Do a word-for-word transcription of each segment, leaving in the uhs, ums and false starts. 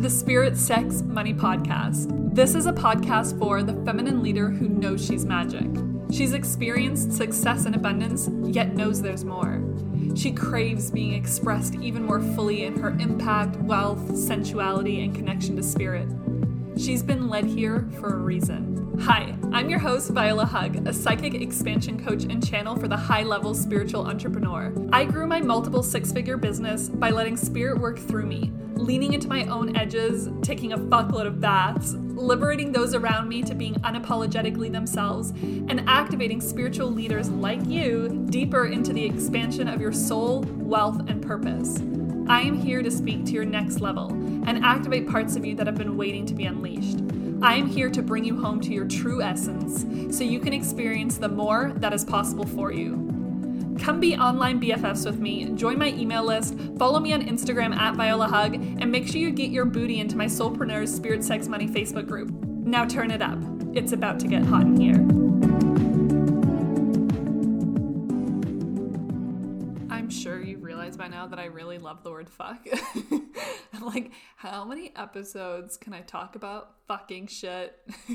the Spirit, Sex, Money podcast. This is a podcast for the feminine leader who knows she's magic. She's experienced success and abundance, yet knows there's more. She craves being expressed even more fully in her impact, wealth, sensuality, and connection to spirit. She's been led here for a reason. Hi, I'm your host, Viola Hug, a psychic expansion coach and channel for the high-level spiritual entrepreneur. I grew my multiple six-figure business by letting spirit work through me, leaning into my own edges, taking a fuckload of baths, liberating those around me to being unapologetically themselves, and activating spiritual leaders like you deeper into the expansion of your soul, wealth, and purpose. I am here to speak to your next level and activate parts of you that have been waiting to be unleashed. I am here to bring you home to your true essence so you can experience the more that is possible for you. Come be online B F Fs with me, join my email list, follow me on Instagram at Viola Hug, and make sure you get your booty into my Soulpreneurs Spirit, Sex, Money Facebook group. Now turn it up. It's about to get hot in here. I'm sure you realize by now that I really love the word fuck. I'm like, how many episodes can I talk about fucking shit?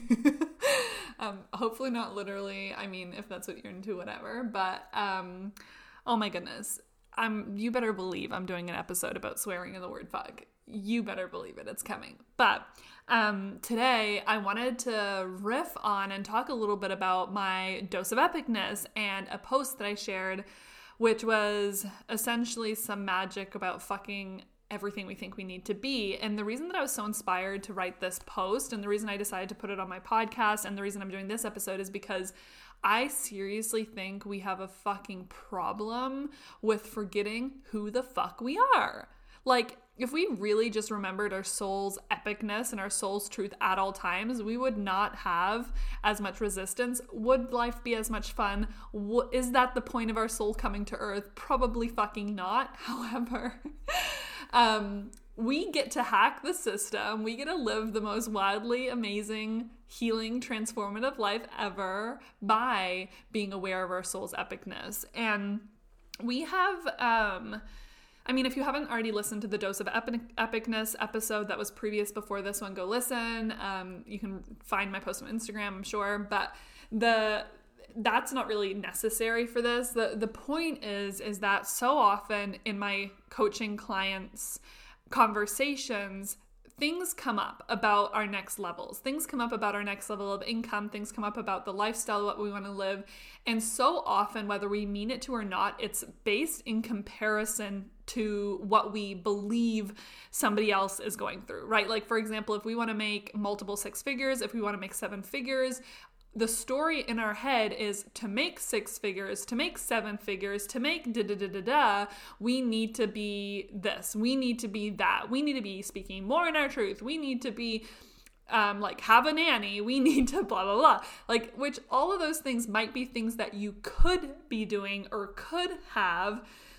um, hopefully not literally. I mean, if that's what you're into, whatever. But, um, oh my goodness. I'm, you better believe I'm doing an episode about swearing in the word fuck. You better believe it. It's coming. But um, today I wanted to riff on and talk a little bit about my dose of epicness and a post that I shared, which was essentially some magic about fucking everything we think we need to be. And the reason that I was so inspired to write this post and the reason I decided to put it on my podcast and the reason I'm doing this episode is because I seriously think we have a fucking problem with forgetting who the fuck we are. Like, if we really just remembered our soul's epicness and our soul's truth at all times, we would not have as much resistance. Would life be as much fun? Is that the point of our soul coming to earth? Probably fucking not. However, um, we get to hack the system. We get to live the most wildly amazing, healing, transformative life ever by being aware of our soul's epicness. And we have... Um, I mean, if you haven't already listened to the Dose of Epic- Epicness episode that was previous before this one, go listen. Um, you can find my post on Instagram, I'm sure. But the that's not really necessary for this. The the point is, is that so often in my coaching clients' conversations, things come up about our next levels. Things come up about our next level of income. Things come up about the lifestyle, what we want to live. And so often, whether we mean it to or not, it's based in comparison to what we believe somebody else is going through, right? Like, for example, if we want to make multiple six figures, if we want to make seven figures, the story in our head is to make six figures, to make seven figures, to make da da da da da, we need to be this, we need to be that, we need to be speaking more in our truth, we need to be um, like have a nanny, we need to blah, blah, blah. Like, which all of those things might be things that you could be doing or could have.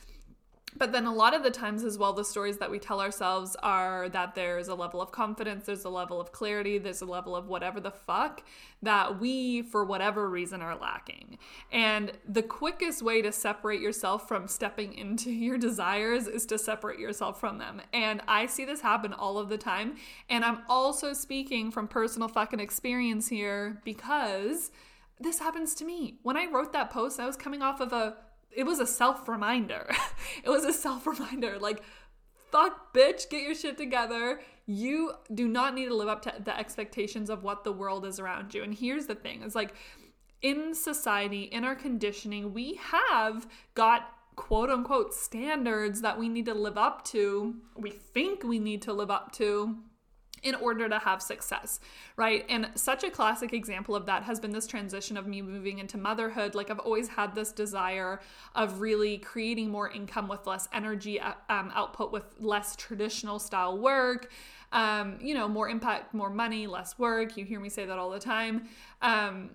But then a lot of the times as well, the stories that we tell ourselves are that there's a level of confidence, there's a level of clarity, there's a level of whatever the fuck that we, for whatever reason, are lacking. And the quickest way to separate yourself from stepping into your desires is to separate yourself from them. And I see this happen all of the time. And I'm also speaking from personal fucking experience here because this happens to me. When I wrote that post, I was coming off of a It was a self-reminder. It was a self-reminder. Like, fuck, bitch, get your shit together. You do not need to live up to the expectations of what the world is around you. And here's the thing. It's like, in society, in our conditioning, we have got quote unquote standards that we need to live up to. We think we need to live up to in order to have success, right? And such a classic example of that has been this transition of me moving into motherhood. Like, I've always had this desire of really creating more income with less energy um, output, with less traditional style work, um, you know, more impact, more money, less work. You hear me say that all the time. Um,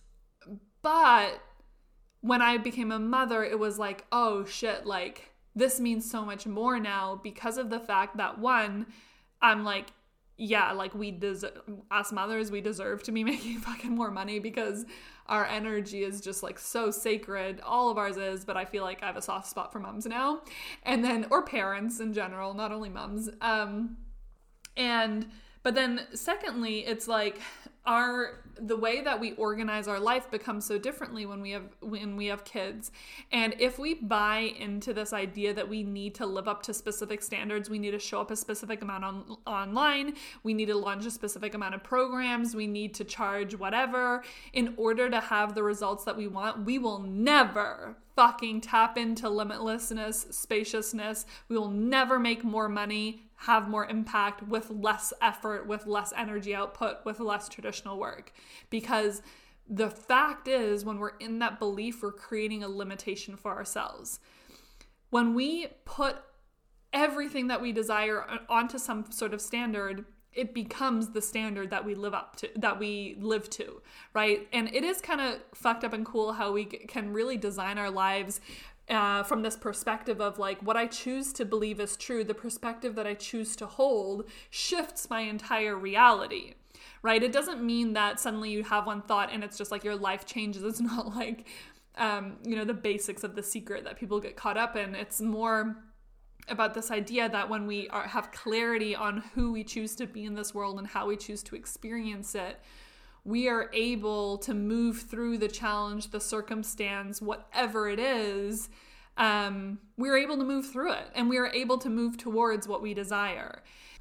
but when I became a mother, it was like, oh shit, like this means so much more now because of the fact that, one, I'm like, yeah, like we deserve, us mothers, we deserve to be making fucking more money because our energy is just like so sacred. All of ours is, but I feel like I have a soft spot for moms now. And then, or parents in general, not only moms. Um, And, but then secondly, it's like our, the way that we organize our life becomes so differently when we have, when we have kids. And if we buy into this idea that we need to live up to specific standards, we need to show up a specific amount on online, we need to launch a specific amount of programs, we need to charge whatever in order to have the results that we want, we will never fucking tap into limitlessness, spaciousness. We will never make more money, have more impact with less effort, with less energy output, with less traditional work. Because the fact is, when we're in that belief, we're creating a limitation for ourselves. When we put everything that we desire onto some sort of standard, it becomes the standard that we live up to, that we live to, right? And it is kind of fucked up and cool how we can really design our lives uh, from this perspective of like, what I choose to believe is true, the perspective that I choose to hold shifts my entire reality, right? It doesn't mean that suddenly you have one thought and it's just like your life changes. It's not like, um, you know, the basics of The Secret that people get caught up in. It's more about this idea that when we are, have clarity on who we choose to be in this world and how we choose to experience it, we are able to move through the challenge, the circumstance, whatever it is. Um, we're able to move through it, and we are able to move towards what we desire.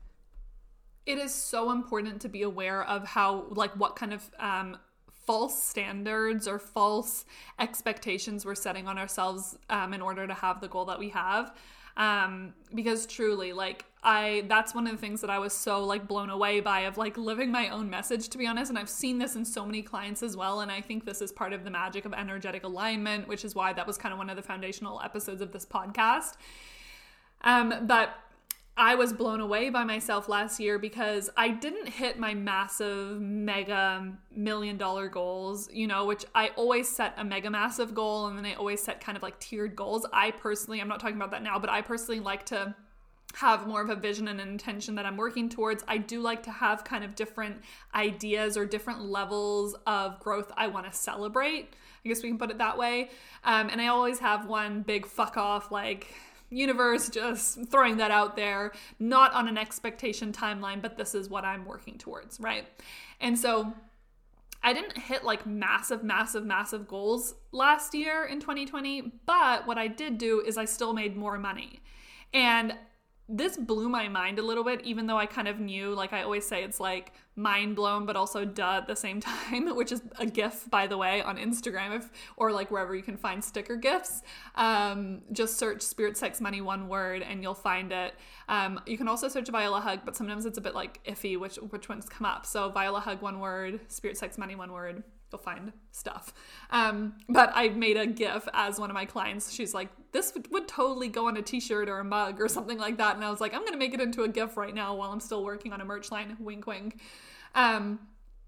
It is so important to be aware of how, like, what kind of um, false standards or false expectations we're setting on ourselves um, in order to have the goal that we have. Um, because truly, like, I, that's one of the things that I was so, like, blown away by, of, like, living my own message, to be honest. And I've seen this in so many clients as well. And I think this is part of the magic of energetic alignment, which is why that was kind of one of the foundational episodes of this podcast. Um, but I was blown away by myself last year because I didn't hit my massive mega million dollar goals, you know, which I always set a mega massive goal, and then I always set kind of like tiered goals. I personally, I'm not talking about that now, but I personally like to have more of a vision and an intention that I'm working towards. I do like to have kind of different ideas or different levels of growth I want to celebrate. I guess we can put it that way. Um, and I always have one big fuck off, like, universe, just throwing that out there, not on an expectation timeline, but this is what I'm working towards, right? And so I didn't hit like massive, massive, massive goals last year in twenty twenty, but what I did do is I still made more money. And this blew my mind a little bit, even though I kind of knew, like I always say, it's like mind blown, but also duh at the same time, which is a GIF, by the way, on Instagram, if, or like wherever you can find sticker GIFs. Um, just search Spirit, Sex, Money, one word, and you'll find it. Um, you can also search Viola Hug, but sometimes it's a bit like iffy which, which ones come up. So Viola Hug, one word, Spirit, Sex, Money, one word. You'll find stuff. Um, but I made a GIF as one of my clients. She's like, this would, would totally go on a t-shirt or a mug or something like that. And I was like, I'm going to make it into a GIF right now while I'm still working on a merch line. Wink, wink. Um,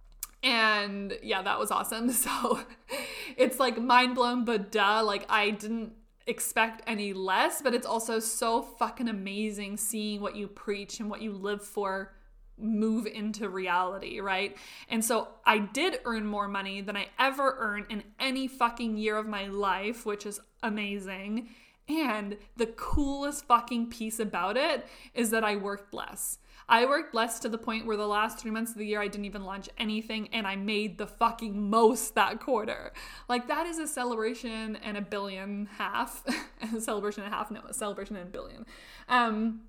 and yeah, that was awesome. So it's like mind blown, but duh, like I didn't expect any less, but it's also so fucking amazing seeing what you preach and what you live for move into reality, right? And so I did earn more money than I ever earned in any fucking year of my life, which is amazing. And the coolest fucking piece about it is that I worked less. I worked less to the point where the last three months of the year I didn't even launch anything, and I made the fucking most that quarter. Like, that is a celebration and a billion half. A celebration and a half, no, a celebration and a billion. Um...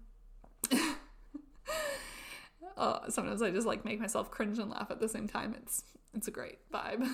Oh, sometimes I just like make myself cringe and laugh at the same time. It's it's a great vibe.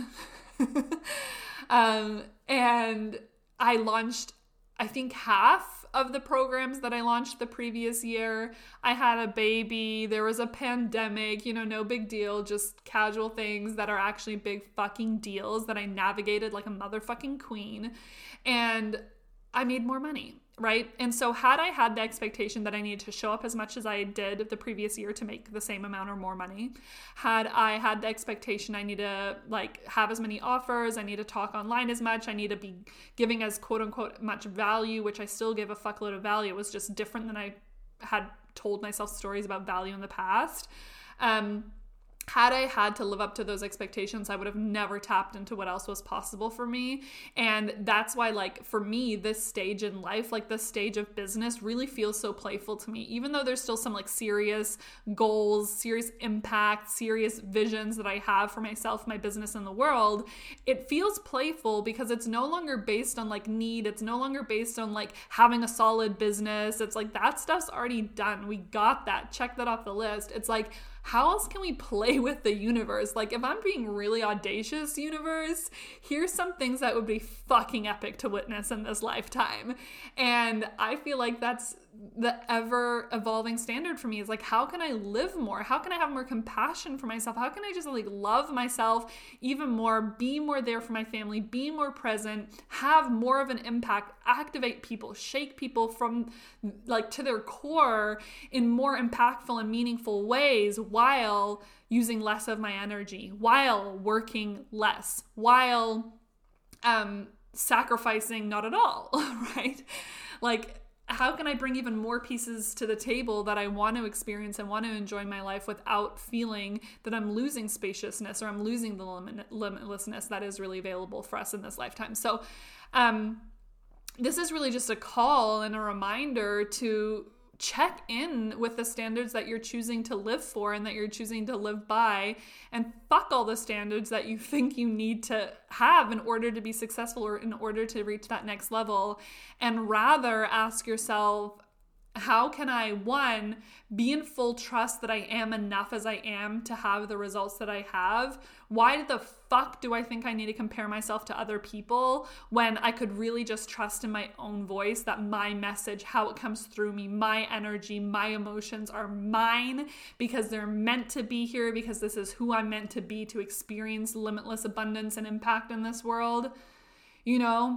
um, and I launched, I think, half of the programs that I launched the previous year. I had a baby. There was a pandemic. You know, no big deal. Just casual things that are actually big fucking deals that I navigated like a motherfucking queen. And I made more money. Right? And so had I had the expectation that I needed to show up as much as I did the previous year to make the same amount or more money, had I had the expectation I need to like have as many offers, I need to talk online as much, I need to be giving as quote unquote much value, which I still give a fuckload of value. It was just different than I had told myself stories about value in the past. Um, had I had to live up to those expectations, I would have never tapped into what else was possible for me. And that's why, like, for me, this stage in life, like this stage of business really feels so playful to me, even though there's still some like serious goals, serious impact, serious visions that I have for myself, my business, and the world. It feels playful because it's no longer based on like need. It's no longer based on like having a solid business. It's like that stuff's already done. We got that. Check that off the list. It's like, how else can we play with the universe? Like, if I'm being really audacious, universe, here's some things that would be fucking epic to witness in this lifetime. And I feel like that's the ever evolving standard for me, is like, how can I live more? How can I have more compassion for myself? How can I just like love myself even more, be more there for my family, be more present, have more of an impact, activate people, shake people from like to their core in more impactful and meaningful ways, while using less of my energy, while working less, while um, sacrificing not at all, right? Like, how can I bring even more pieces to the table that I want to experience and want to enjoy my life without feeling that I'm losing spaciousness or I'm losing the limit- limitlessness that is really available for us in this lifetime? So um, this is really just a call and a reminder to check in with the standards that you're choosing to live for and that you're choosing to live by, and fuck all the standards that you think you need to have in order to be successful or in order to reach that next level. And rather ask yourself, how can I, one, be in full trust that I am enough as I am to have the results that I have? Why the fuck do I think I need to compare myself to other people when I could really just trust in my own voice that my message, how it comes through me, my energy, my emotions are mine because they're meant to be here, because this is who I'm meant to be, to experience limitless abundance and impact in this world, you know?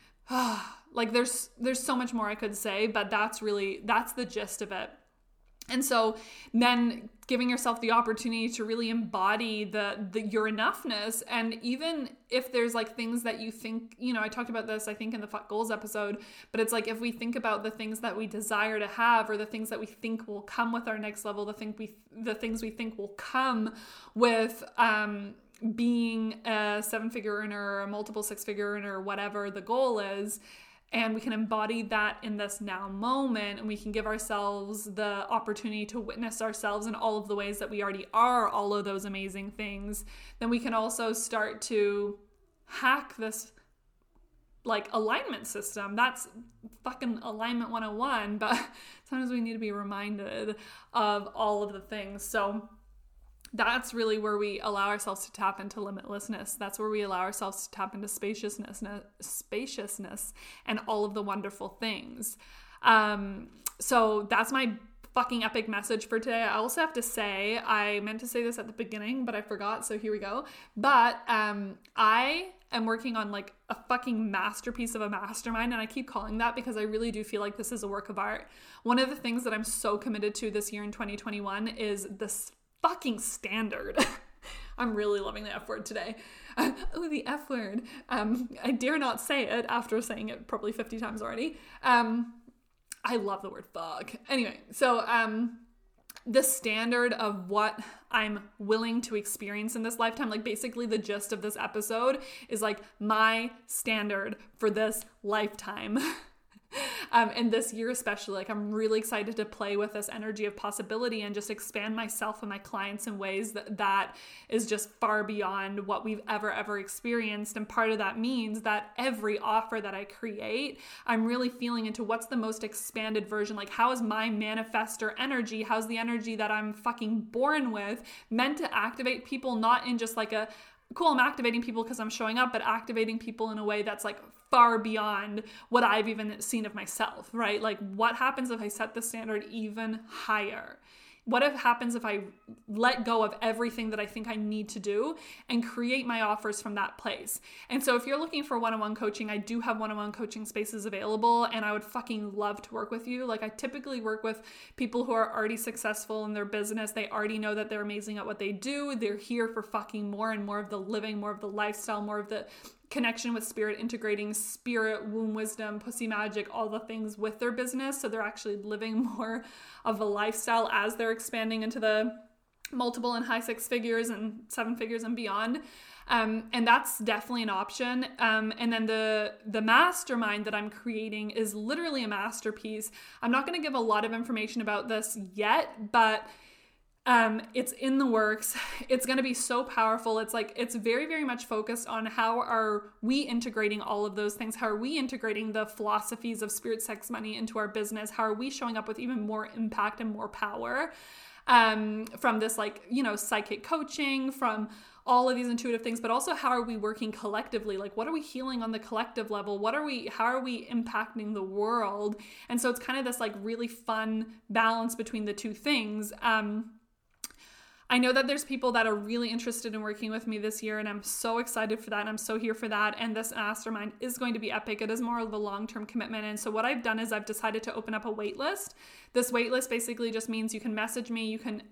Like there's there's so much more I could say, but that's really, that's the gist of it. And so then giving yourself the opportunity to really embody the, the your enoughness. And even if there's like things that you think, you know, I talked about this, I think in the Fuck Goals episode, but it's like, if we think about the things that we desire to have, or the things that we think will come with our next level, the thing we, the things we think will come with, um, being a seven figure earner or a multiple six figure earner, or whatever the goal is. And we can embody that in this now moment, and we can give ourselves the opportunity to witness ourselves in all of the ways that we already are all of those amazing things. Then we can also start to hack this like alignment system. That's fucking alignment one oh one, but sometimes we need to be reminded of all of the things. So that's really where we allow ourselves to tap into limitlessness. That's where we allow ourselves to tap into spaciousness, spaciousness, and all of the wonderful things. Um, so that's my fucking epic message for today. I also have to say, I meant to say this at the beginning, but I forgot. So here we go. But um, I am working on like a fucking masterpiece of a mastermind. And I keep calling that because I really do feel like this is a work of art. One of the things that I'm so committed to this year in twenty twenty-one is this fucking standard. I'm really loving the F word today. Uh, oh, the F word. Um, I dare not say it after saying it probably fifty times already. Um, I love the word fuck. Anyway, so um, the standard of what I'm willing to experience in this lifetime, like basically the gist of this episode is like my standard for this lifetime. Um, and this year especially, like I'm really excited to play with this energy of possibility and just expand myself and my clients in ways that that is just far beyond what we've ever, ever experienced. And part of that means that every offer that I create, I'm really feeling into what's the most expanded version. Like, how is my manifestor energy, how's the energy that I'm fucking born with meant to activate people, not in just like a, cool, I'm activating people because I'm showing up, but activating people in a way that's like far beyond what I've even seen of myself, right? Like, what happens if I set the standard even higher? What if happens if I let go of everything that I think I need to do and create my offers from that place? And so if you're looking for one-on-one coaching, I do have one-on-one coaching spaces available, and I would fucking love to work with you. Like, I typically work with people who are already successful in their business. They already know that they're amazing at what they do. They're here for fucking more and more of the living, more of the lifestyle, more of the connection with spirit, integrating spirit, womb wisdom, pussy magic, all the things with their business. So they're actually living more of a lifestyle as they're expanding into the multiple and high six figures and seven figures and beyond. Um, and that's definitely an option. Um, and then the, the mastermind that I'm creating is literally a masterpiece. I'm not going to give a lot of information about this yet, but um, it's in the works. It's going to be so powerful. It's like, it's very, very much focused on how are we integrating all of those things? How are we integrating the philosophies of spirit, sex, money into our business? How are we showing up with even more impact and more power? Um, from this, like, you know, psychic coaching, from all of these intuitive things, but also how are we working collectively? Like, what are we healing on the collective level? What are we, how are we impacting the world? And so it's kind of this like really fun balance between the two things. Um, I know that there's people that are really interested in working with me this year, and I'm so excited for that, and I'm so here for that. And this mastermind is going to be epic. It is more of a long-term commitment. And so what I've done is I've decided to open up a wait list. This wait list basically just means you can message me, you can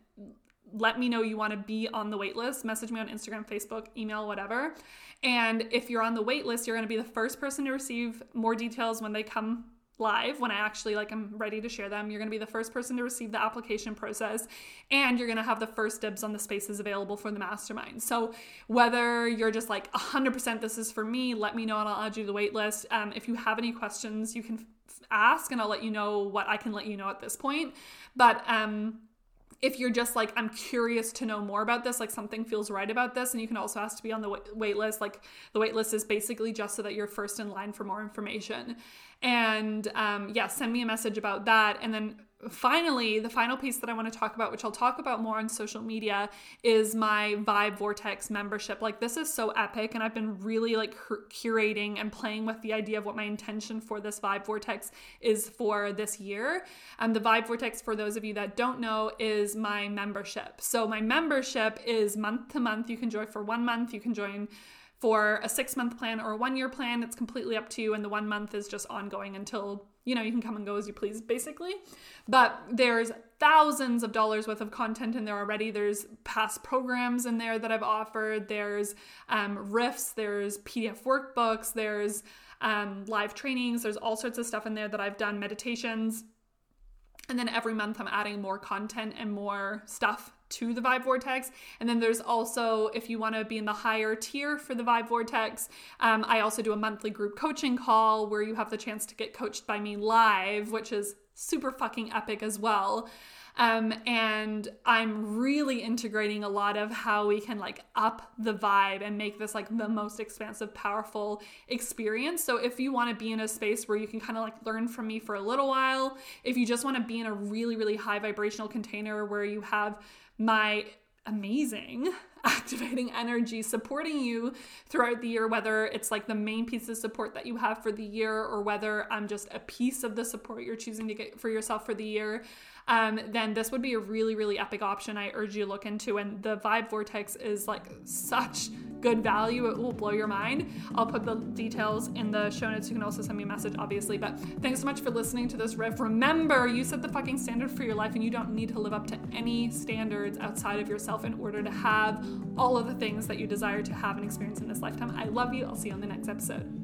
let me know you want to be on the wait list, message me on Instagram, Facebook, email, whatever. And if you're on the wait list, you're going to be the first person to receive more details when they come live, when I actually like I'm ready to share them. You're going to be the first person to receive the application process, and you're going to have the first dibs on the spaces available for the mastermind. So whether you're just like one hundred percent this is for me, let me know and I'll add you to the wait list. Um, if you have any questions, you can f- ask and I'll let you know what I can let you know at this point. But um, if you're just like, I'm curious to know more about this, like something feels right about this, and you can also ask to be on the wait list. Like the wait list is basically just so that you're first in line for more information. And um, yeah, send me a message about that. And then finally, the final piece that I want to talk about, which I'll talk about more on social media, is my Vibe Vortex membership. Like this is so epic, and I've been really like curating and playing with the idea of what my intention for this Vibe Vortex is for this year. And the Vibe Vortex, for those of you that don't know, is my membership. So my membership is month to month. You can join for one month. You can join for a six month plan or a one year plan. It's completely up to you. And the one month is just ongoing until, you know, you can come and go as you please, basically. But there's thousands of dollars worth of content in there already. There's past programs in there that I've offered. There's um, riffs, there's P D F workbooks, there's um, live trainings. There's all sorts of stuff in there that I've done, meditations. And then every month I'm adding more content and more stuff to the Vibe Vortex. And then there's also, if you want to be in the higher tier for the Vibe Vortex, um, I also do a monthly group coaching call where you have the chance to get coached by me live, which is super fucking epic as well. Um, and I'm really integrating a lot of how we can like up the vibe and make this like the most expansive, powerful experience. So if you want to be in a space where you can kind of like learn from me for a little while, if you just want to be in a really, really high vibrational container where you have my amazing activating energy supporting you throughout the year, whether it's like the main piece of support that you have for the year or whether I'm just a piece of the support you're choosing to get for yourself for the year, um, then this would be a really, really epic option I urge you to look into. And the Vibe Vortex is like such good value. It will blow your mind. I'll put the details in the show notes. You can also send me a message, obviously. But thanks so much for listening to this riff. Remember, you set the fucking standard for your life, and you don't need to live up to any standards outside of yourself in order to have all of the things that you desire to have and experience in this lifetime. I love you. I'll see you on the next episode.